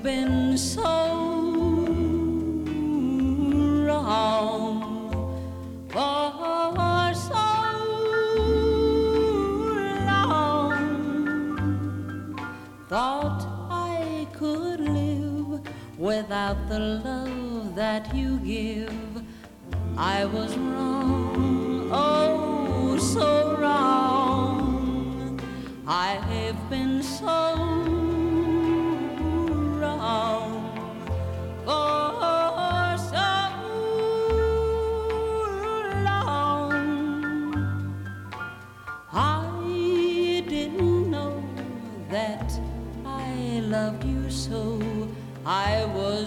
been so wrong for so long. Thought I could live without the love that you give. I was wrong, oh so wrong. I've been so